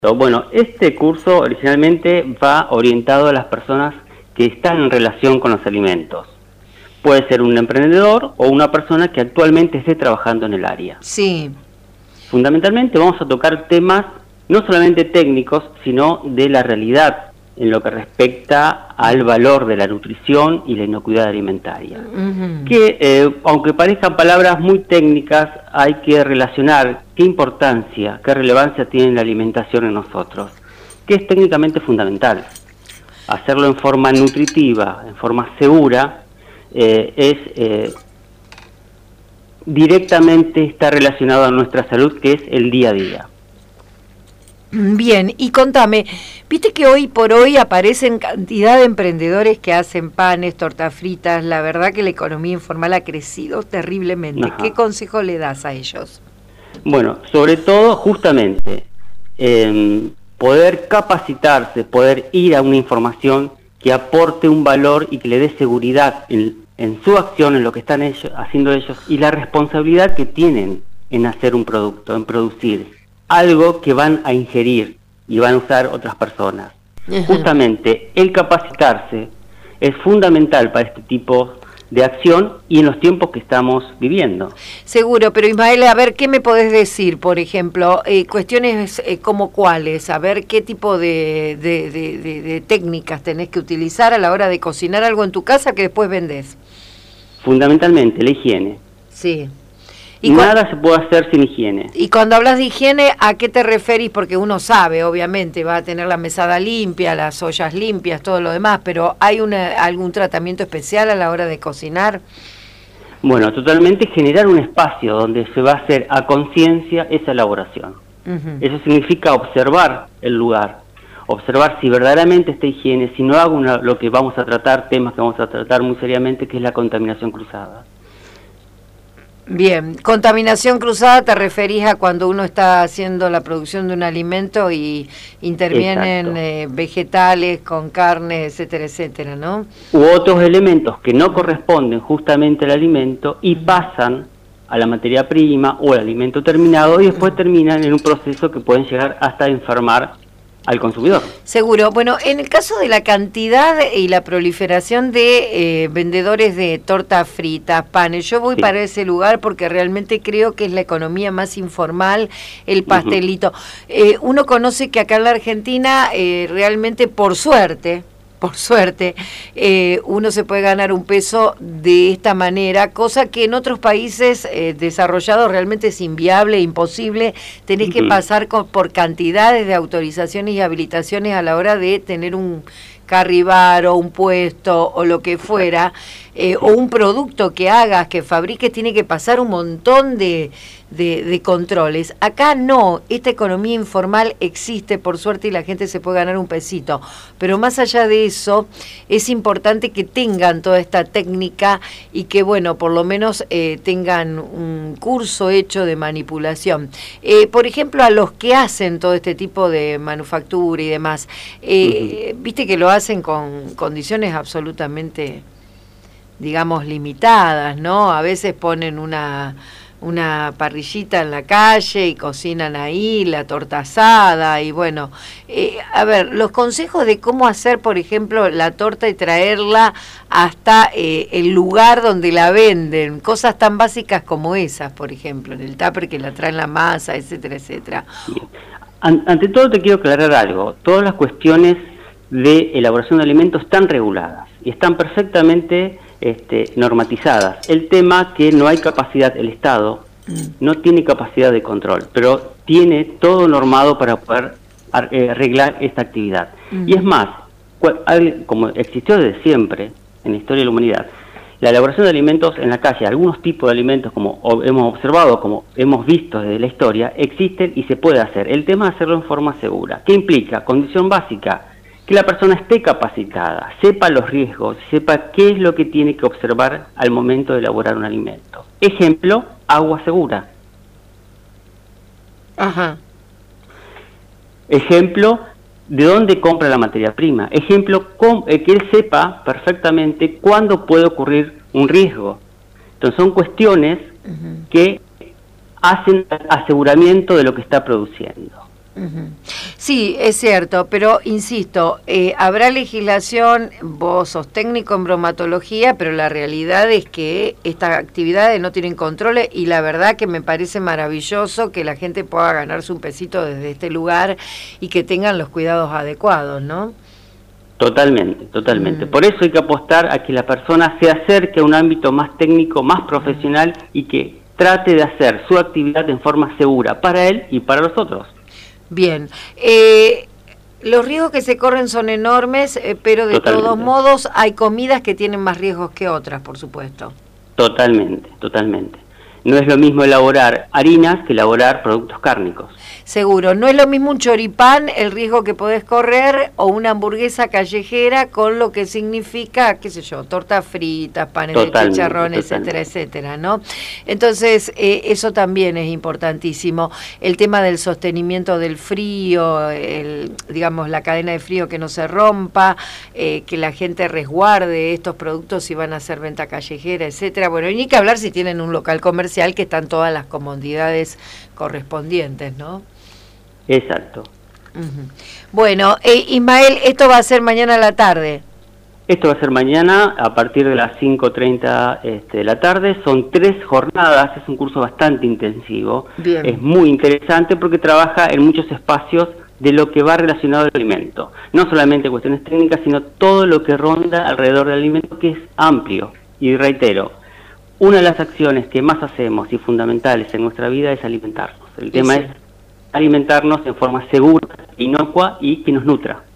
Bueno, este curso originalmente va orientado a las personas que están en relación con los alimentos. Puede ser un emprendedor o una persona que actualmente esté trabajando en el área. Sí. Fundamentalmente vamos a tocar temas no solamente técnicos, sino de la realidad en lo que respecta al valor de la nutrición y la inocuidad alimentaria. Que, aunque parezcan palabras muy técnicas, hay que relacionar qué importancia, qué relevancia tiene la alimentación en nosotros, que es técnicamente fundamental. Hacerlo en forma nutritiva, en forma segura, directamente está relacionado a nuestra salud, que es el día a día. Bien, y contame, viste que hoy por hoy aparecen cantidad de emprendedores que hacen panes, tortas fritas, la verdad que la economía informal ha crecido terriblemente. Ajá. ¿Qué consejo le das a ellos? Bueno, sobre todo justamente poder capacitarse, poder ir a una información que aporte un valor y que le dé seguridad en su acción, en lo que están haciendo ellos, y la responsabilidad que tienen en hacer un producto, en producir algo que van a ingerir y van a usar otras personas. Justamente el capacitarse es fundamental para este tipo de acción y en los tiempos que estamos viviendo. Seguro, pero Ismael, a ver, ¿qué me podés decir, por ejemplo? Cuestiones como cuáles, a ver qué tipo de técnicas tenés que utilizar a la hora de cocinar algo en tu casa que después vendés. Fundamentalmente la higiene. Sí. Nada se puede hacer sin higiene. Y cuando hablas de higiene, ¿a qué te referís? Porque uno sabe, obviamente, va a tener la mesada limpia, las ollas limpias, todo lo demás, pero ¿hay algún tratamiento especial a la hora de cocinar? Bueno, totalmente generar un espacio donde se va a hacer a conciencia esa elaboración. Eso significa observar el lugar, observar si verdaderamente está higiene, si no hago lo que vamos a tratar, temas que vamos a tratar muy seriamente, que es la contaminación cruzada. Bien, contaminación cruzada te referís a cuando uno está haciendo la producción de un alimento y intervienen vegetales con carne, etcétera, etcétera, ¿no? U otros elementos que no corresponden justamente al alimento y pasan a la materia prima o al alimento terminado y después terminan en un proceso que pueden llegar hasta enfermar al consumidor. Seguro. Bueno, en el caso de la cantidad y la proliferación de vendedores de tortas fritas, panes, yo voy para ese lugar porque realmente creo que es la economía más informal, el pastelito. Uno conoce que acá en la Argentina realmente por suerte, uno se puede ganar un peso de esta manera, cosa que en otros países desarrollados realmente es inviable, imposible. Tenés que pasar por cantidades de autorizaciones y habilitaciones a la hora de tener un carribar o un puesto o lo que fuera, o un producto que hagas, que fabriques, tiene que pasar un montón de controles. Acá no, esta economía informal existe por suerte y la gente se puede ganar un pesito, pero más allá de eso es importante que tengan toda esta técnica y que bueno, por lo menos tengan un curso hecho de manipulación. Por ejemplo, a los que hacen todo este tipo de manufactura y demás, viste que lo hacen con condiciones absolutamente, digamos, limitadas, ¿no? A veces ponen una parrillita en la calle y cocinan ahí la torta asada y bueno, a ver, los consejos de cómo hacer, por ejemplo, la torta y traerla hasta el lugar donde la venden, cosas tan básicas como esas, por ejemplo, en el tupper que la traen la masa, etcétera, etcétera. Ante todo te quiero aclarar algo, todas las cuestiones de elaboración de alimentos están reguladas y están perfectamente normatizadas. El tema que no hay capacidad, el Estado no tiene capacidad de control, pero tiene todo normado para poder arreglar esta actividad. Y es más, como existió desde siempre en la historia de la humanidad, la elaboración de alimentos en la calle, algunos tipos de alimentos, como hemos observado, como hemos visto desde la historia, existen y se puede hacer. El tema es hacerlo en forma segura. ¿Qué implica? Condición básica, que la persona esté capacitada, sepa los riesgos, sepa qué es lo que tiene que observar al momento de elaborar un alimento. Ejemplo, agua segura. Ejemplo, de dónde compra la materia prima. Ejemplo, que él sepa perfectamente cuándo puede ocurrir un riesgo. Entonces son cuestiones que hacen aseguramiento de lo que está produciendo. Ujú. Sí, es cierto, pero insisto, habrá legislación, vos sos técnico en bromatología, pero la realidad es que estas actividades no tienen controles y la verdad que me parece maravilloso que la gente pueda ganarse un pesito desde este lugar y que tengan los cuidados adecuados, ¿no? Totalmente, totalmente. Por eso hay que apostar a que la persona se acerque a un ámbito más técnico, más profesional y que trate de hacer su actividad en forma segura para él y para los otros. Bien, los riesgos que se corren son enormes, pero de Totalmente. todos modos hay comidas que tienen más riesgos que otras, por supuesto. Totalmente, totalmente. No es lo mismo elaborar harinas que elaborar productos cárnicos. Seguro, no es lo mismo un choripán, el riesgo que podés correr, o una hamburguesa callejera con lo que significa, qué sé yo, tortas fritas, panes de chicharrón, etcétera, etcétera, ¿no? Entonces, eso también es importantísimo. El tema del sostenimiento del frío, digamos, la cadena de frío que no se rompa, que la gente resguarde estos productos si van a hacer venta callejera, etcétera. Bueno, y ni que hablar si tienen un local comercial que están todas las comodidades correspondientes, ¿no? Exacto. Bueno, Ismael, esto va a ser mañana a la tarde. Esto va a ser mañana a partir de las 5:30 de la tarde. Son 3 jornadas, es un curso bastante intensivo. Bien. Es muy interesante porque trabaja en muchos espacios de lo que va relacionado al alimento. No solamente cuestiones técnicas, sino todo lo que ronda alrededor del alimento, que es amplio. Y reitero, una de las acciones que más hacemos y fundamentales en nuestra vida es alimentarnos. El tema es alimentarnos en forma segura, inocua y que nos nutra.